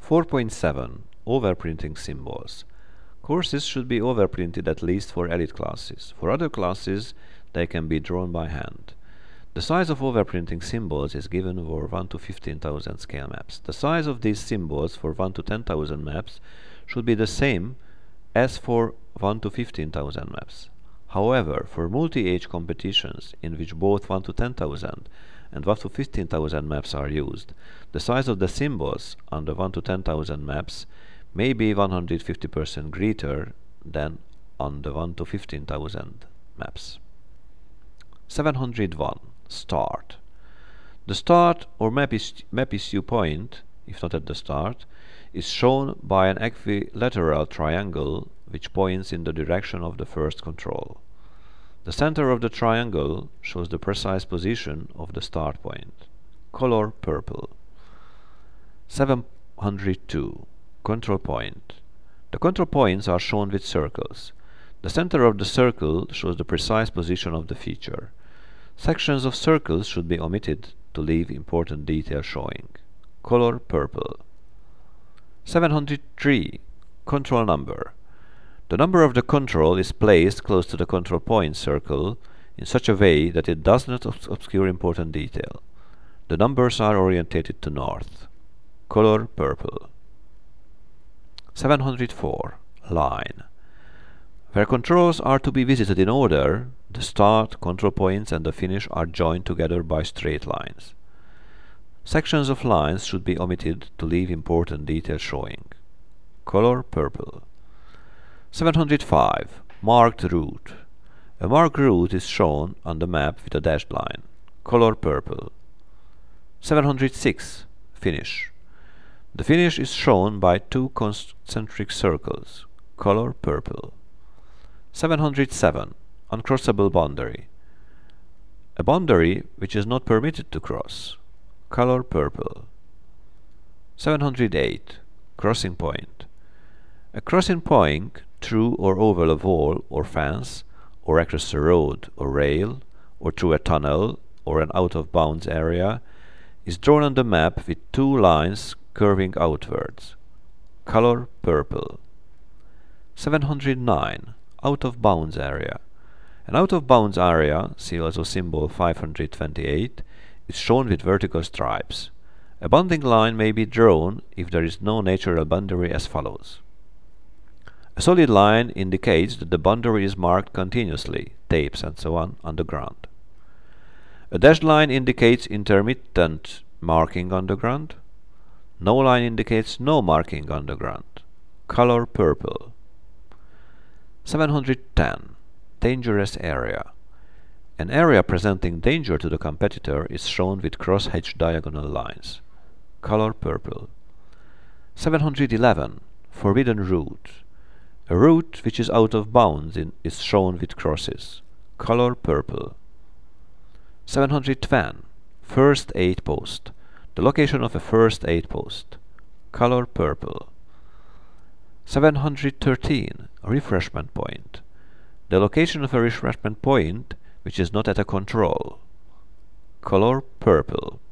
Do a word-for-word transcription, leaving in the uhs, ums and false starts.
four point seven. Overprinting symbols. Courses should be overprinted at least for elite classes. For other classes, they can be drawn by hand. The size of overprinting symbols is given for one to fifteen thousand scale maps. The size of these symbols for one to ten thousand maps should be the same as for one to fifteen thousand maps. However, for multi-age competitions in which both one to ten thousand and one to fifteen thousand maps are used, the size of the symbols on the one to ten thousand maps may be one hundred fifty percent greater than on the one to fifteen thousand maps. seven hundred one. Start. The start or map, is, map issue point, if not at the start, is shown by an equilateral triangle which points in the direction of the first control. The center of the triangle shows the precise position of the start point. Color purple. seven hundred two. Control point. The control points are shown with circles. The center of the circle shows the precise position of the feature. Sections of circles should be omitted to leave important detail showing. Color purple. seven hundred three. Control number. The number of the control is placed close to the control point circle in such a way that it does not obs obscure important detail. The numbers are orientated to north. Color purple. seven hundred four. Line. Where controls are to be visited in order, the start, control points and the finish are joined together by straight lines. Sections of lines should be omitted to leave important detail showing. Color purple. seven hundred five. Marked route. A marked route is shown on the map with a dashed line. Color purple. seven hundred six. Finish. The finish is shown by two concentric circles. Color purple. seven hundred seven. Uncrossable boundary. A boundary which is not permitted to cross. Color purple. seven hundred eight. Crossing point. A crossing point through or over a wall or fence, or across a road or rail, or through a tunnel or an out-of-bounds area, is drawn on the map with two lines curving outwards. Color purple. seven hundred nine. Out-of-bounds area. An out-of-bounds area, see also symbol five hundred twenty-eight, is shown with vertical stripes. A bounding line may be drawn if there is no natural boundary as follows. A solid line indicates that the boundary is marked continuously, tapes and so on, on the ground. A dashed line indicates intermittent marking on the ground. No line indicates no marking on the ground. Color purple. seven hundred ten. Dangerous area. An area presenting danger to the competitor is shown with cross-hatched diagonal lines. Color purple. seven hundred eleven. Forbidden route. A route which is out of bounds in, is shown with crosses. Color purple. seven hundred ten. First aid post. The location of a first aid post. Color purple. seven hundred thirteen. Refreshment point. The location of a refreshment point which is not at a control. Color purple.